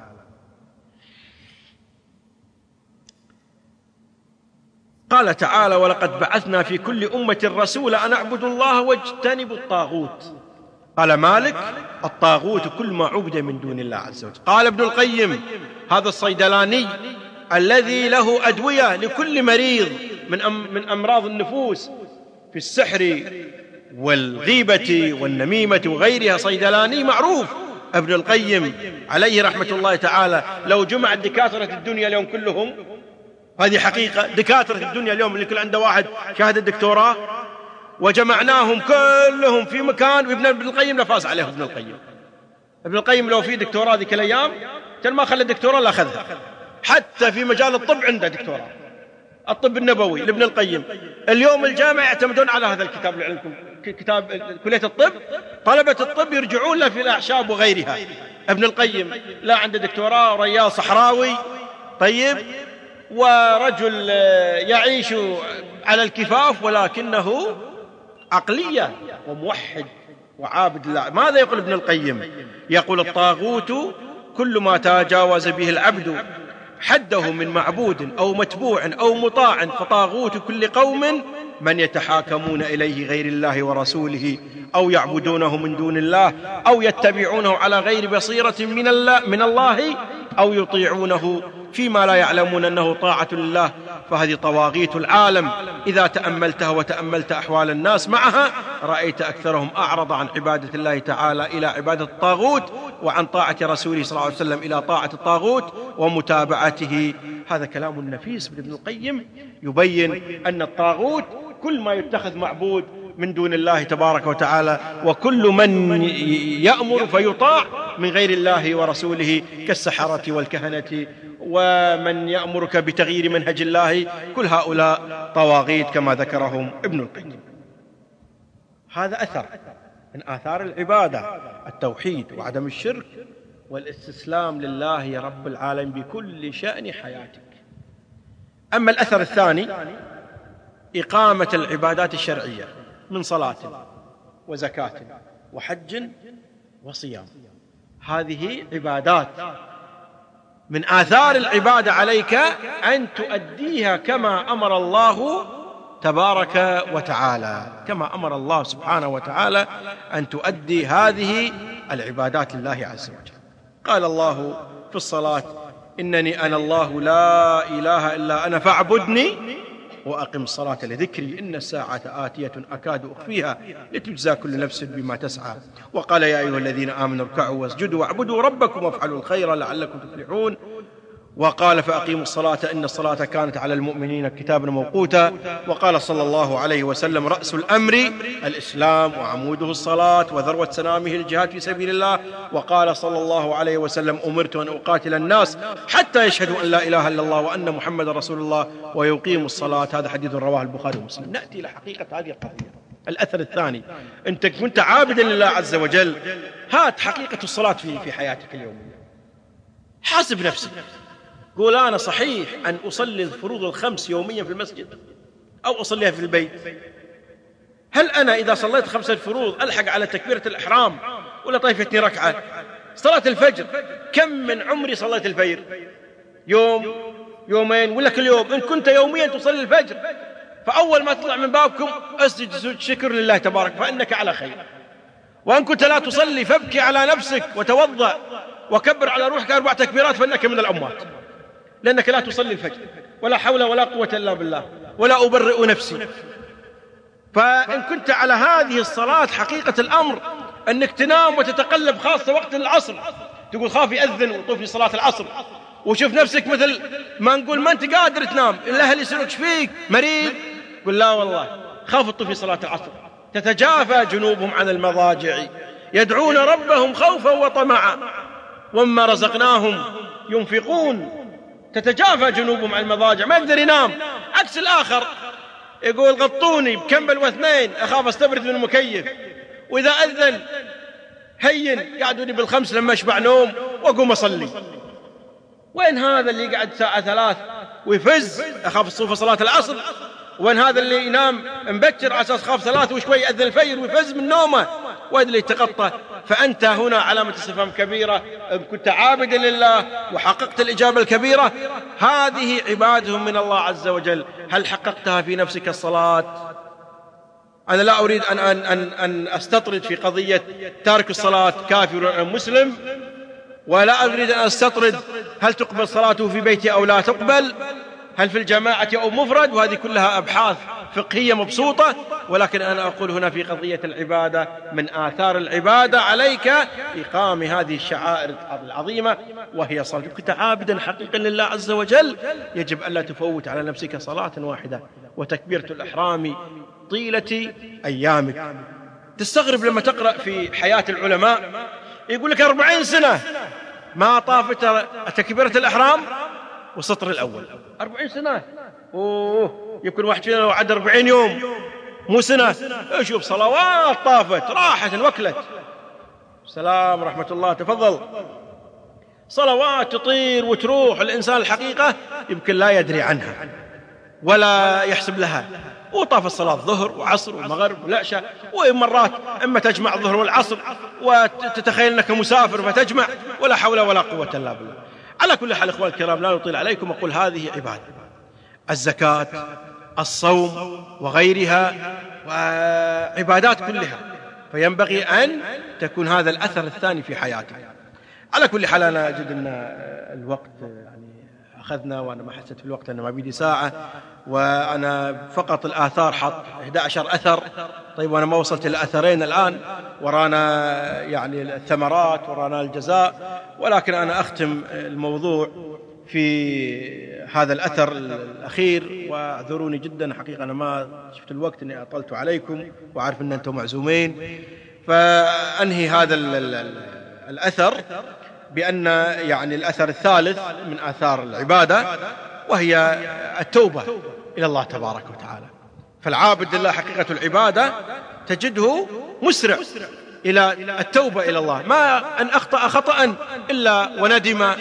قال تعالى: ولقد بعثنا في كل أمة رسولا أن اعبدوا الله واجتنبوا الطاغوت. قال مالك: الطاغوت كل ما عبد من دون الله عز وجل. قال ابن القيم: هذا الصيدلاني الذي له أدوية لكل مريض من أمراض النفوس في السحر والغيبة والنميمة وغيرها، صيدلاني معروف ابن القيم عليه رحمة الله تعالى. لو جمع دكاترة الدنيا اليوم كلهم، هذه حقيقة، دكاترة الدنيا اليوم اللي كل عنده واحد شهادة الدكتوراه وجمعناهم كلهم في مكان، ابن القيم لفاز عليه ابن القيم. ابن القيم لو في دكتوراه ذيك الأيام كان ما خلى الدكتوراه لا أخذها. حتى في مجال الطب عنده دكتوراه، الطب النبوي لابن القيم. اليوم الجامعة يعتمدون على هذا الكتاب اللي عندكم، كتاب كلية الطب، طلبة الطب يرجعون له في الأعشاب وغيرها. ابن القيم لا عنده دكتوراه، رياض صحراوي طيب، ورجل يعيش على الكفاف ولكنه عقلية وموحد وعابد الله. ماذا يقول ابن القيم؟ يقول: الطاغوت كل ما تجاوز به العبد حده من معبود أو متبوع أو مطاع، فطاغوت كل قوم من يتحاكمون إليه غير الله ورسوله أو يعبدونه من دون الله أو يتبعونه على غير بصيرة من الله أو يطيعونه فيما لا يعلمون أنه طاعة لله، فهذه طواغيت العالم. إذا تأملتها وتأملت أحوال الناس معها رأيت أكثرهم أعرض عن عبادة الله تعالى إلى عبادة الطاغوت، وعن طاعة رسوله صلى الله عليه وسلم إلى طاعة الطاغوت ومتابعته. هذا كلام نفيس من ابن القيم يبين أن الطاغوت كل ما يتخذ معبود من دون الله تبارك وتعالى، وكل من يأمر فيطاع من غير الله ورسوله كالسحرة والكهنة، ومن يأمرك بتغيير منهج الله، كل هؤلاء طواغيت كما ذكرهم ابن القيم. هذا أثر من آثار العبادة، التوحيد وعدم الشرك والاستسلام لله يا رب العالمين بكل شأن حياتك. أما الأثر الثاني إقامة العبادات الشرعية من صلاة وزكاة وحج وصيام، هذه عبادات. من آثار العبادة عليك أن تؤديها كما أمر الله تبارك وتعالى، كما أمر الله سبحانه وتعالى أن تؤدي هذه العبادات لله عز وجل. قال الله في الصلاة: إنني أنا الله لا إله إلا أنا فاعبدني وأقم الصلاة لذكري إن الساعة آتية أكاد أخفيها لتجزى كل نفس بما تسعى. وقال: يا أيها الذين آمنوا اركعوا واسجدوا واعبدوا ربكم وافعلوا الخير لعلكم تفلحون. وقال: فأقيموا الصلاة إن الصلاة كانت على المؤمنين كتابا موقوتا. وقال صلى الله عليه وسلم: رأس الأمر الإسلام وعموده الصلاة وذروة سنامه الجهاد في سبيل الله. وقال صلى الله عليه وسلم: أمرت أن أقاتل الناس حتى يشهدوا أن لا إله إلا الله وأن محمد رسول الله ويقيموا الصلاة. هذا حديث رواه البخاري ومسلم. نأتي إلى حقيقة هذه القضية. الأثر الثاني: أنت كنت عابدا لله عز وجل، هات حقيقة الصلاة في حياتك اليومية. حاسب نفسك، قول: أنا صحيح أن أصلي الفروض الخمس يوميا في المسجد أو أصليها في البيت. هل أنا إذا صليت 5 الفروض ألحق على تكبيرة الإحرام ولا طيفتني ركعة؟ صلاة الفجر كم من عمري صليت الفجر؟ يوم يومين ولا كل يوم؟ إن كنت يوميا تصلي الفجر فأول ما تطلع من بابكم أسجد شكر لله تبارك فإنك على خير. وإن كنت لا تصلي فابكي على نفسك وتوضأ وكبر على روحك 4 تكبيرات فإنك من الأموات، لأنك لا تصلي الفجر. ولا حول ولا قوة إلا بالله، ولا أبرئ نفسي. فإن كنت على هذه الصلاة حقيقة الأمر أنك تنام وتتقلب، خاصة وقت العصر، تقول خاف يأذن وطوفي صلاة العصر، وشوف نفسك مثل ما نقول ما أنت قادر تنام، الأهل يسألوك ايش فيك؟ مريض؟ قل لا والله خاف تطوفي صلاة العصر. تتجافى جنوبهم عن المضاجع يدعون ربهم خوفا وطمعا ومما رزقناهم ينفقون تتجافى جنوبهم عن المضاجع، ما يقدر ينام. عكس الآخر يقول غطوني بكمبل واثنين أخاف استبرد من المكيف، وإذا أذن هين قعدوني بالخمس لما أشبع نوم وأقوم أصلي. وين هذا اللي يقعد ساعة 3 ويفز أخاف الصوفة صلاة العصر؟ وين هذا اللي ينام مبكر على أساس خاف 3 وشوي يأذن الفجر ويفز من نومه؟ وين اللي يتقطع؟ فأنت هنا علامة استفهام كبيرة. إن كنت عابدا لله وحققت الإجابة الكبيرة، هذه عبادهم من الله عز وجل. هل حققتها في نفسك الصلاة؟ أنا لا أريد أن أستطرد في قضية تارك الصلاة كافر أم مسلم، ولا أريد أن أستطرد هل تقبل صلاته في بيتي أو لا تقبل، هل في الجماعة أو مفرد، وهذه كلها أبحاث فقهية مبسوطة. ولكن أنا أقول هنا في قضية العبادة، من آثار العبادة عليك إقام هذه الشعائر العظيمة وهي صلاة. كنت عابدا حقيقا لله عز وجل، يجب ألا تفوت على نفسك صلاة واحدة وتكبيرة الإحرام طيلة أيامك. تستغرب لما تقرأ في حياة العلماء يقول لك 40 سنة ما طافت تكبيرة الإحرام والسطر الأول. 40 سنة، يمكن واحد فينا لو عد 40 يوم مو سنة. شوف صلوات طافت راحت وكلت. سلام رحمة الله، تفضل. صلوات تطير وتروح، الإنسان الحقيقة يمكن لا يدري عنها ولا يحسب لها. وطاف الصلاة ظهر وعصر ومغرب والعشاء، ومرات إما تجمع الظهر والعصر وتتخيل أنك مسافر فتجمع، ولا حول ولا قوة إلا بالله. على كل حال إخوان الكرام، لا نطيل عليكم، أقول هذه عبادة الزكاة، الصوم وغيرها، وعبادات كلها، فينبغي أن تكون هذا الأثر الثاني في حياتك. على كل حال أنا أجد أن الوقت أخذنا، وأنا ما حسيت في الوقت أنه ما بيدي ساعة، وأنا فقط الآثار حط 11 أثر. طيب وأنا ما وصلت إلى أثرين الآن، ورانا يعني الثمرات ورانا الجزاء. ولكن أنا أختم الموضوع في هذا الأثر الأخير، واعذروني جدا حقيقة أنا ما شفت الوقت أني أطلت عليكم، وعارف أن أنتم معزومين. فأنهي هذا الأثر بأن يعني الأثر الثالث من آثار العبادة وهي التوبة إلى الله تبارك وتعالى. فالعابد لله حقيقة العبادة تجده مسرع إلى التوبة إلى الله، ما أن أخطأ خطأ إلا وندم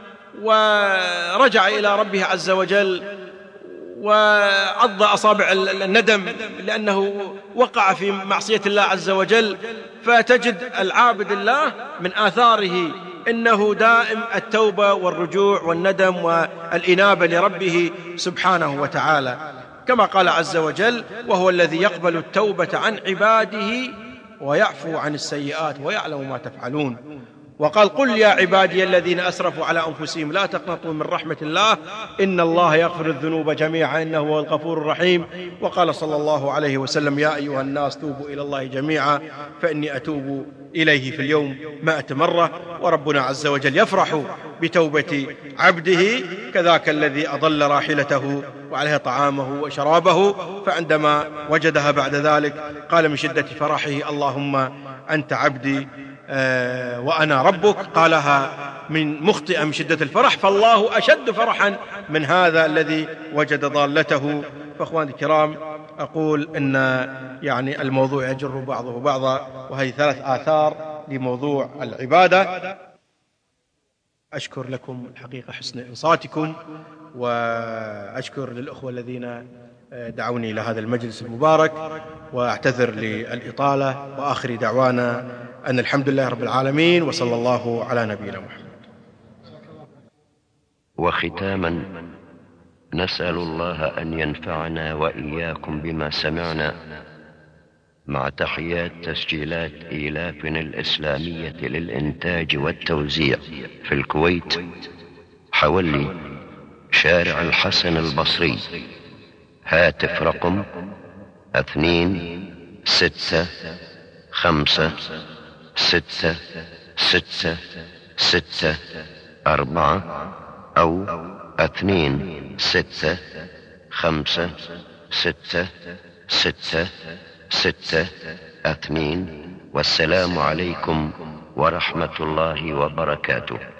ورجع إلى ربه عز وجل وعض أصابع الندم لأنه وقع في معصية الله عز وجل. فتجد العابد الله من آثاره إنه دائم التوبة والرجوع والندم والإنابة لربه سبحانه وتعالى، كما قال عز وجل: وهو الذي يقبل التوبة عن عباده ويعفو عن السيئات ويعلم ما تفعلون. وقال: قل يا عبادي الذين أسرفوا على أنفسهم لا تقنطوا من رحمة الله إن الله يغفر الذنوب جميعا إنه هو الغفور الرحيم. وقال صلى الله عليه وسلم: يا أيها الناس توبوا إلى الله جميعا فإني أتوب إليه في اليوم 100 مرة. وربنا عز وجل يفرح بتوبة عبده كذاك الذي أضل راحلته وعليها طعامه وشرابه، فعندما وجدها بعد ذلك قال من شدة فرحه: اللهم أنت عبدي وأنا ربك. قالها من مخطئ من شدة الفرح، فالله أشد فرحا من هذا الذي وجد ضالته. فأخواني الكرام، أقول إن يعني الموضوع يجر بعضه بعضا، وهي 3 آثار لموضوع العبادة. أشكر لكم الحقيقة حسن إنصاتكم، وأشكر للأخوة الذين دعوني إلى هذا المجلس المبارك، وأعتذر للإطالة، وآخر دعوانا أن الحمد لله رب العالمين، وصلى الله على نبينا محمد. وختاما نسأل الله أن ينفعنا وإياكم بما سمعنا، مع تحيات تسجيلات إيلافنا الإسلامية للإنتاج والتوزيع في الكويت، حولي شارع الحسن البصري. هاتف رقم 2656664 أو 265666662. والسلام عليكم ورحمة الله وبركاته.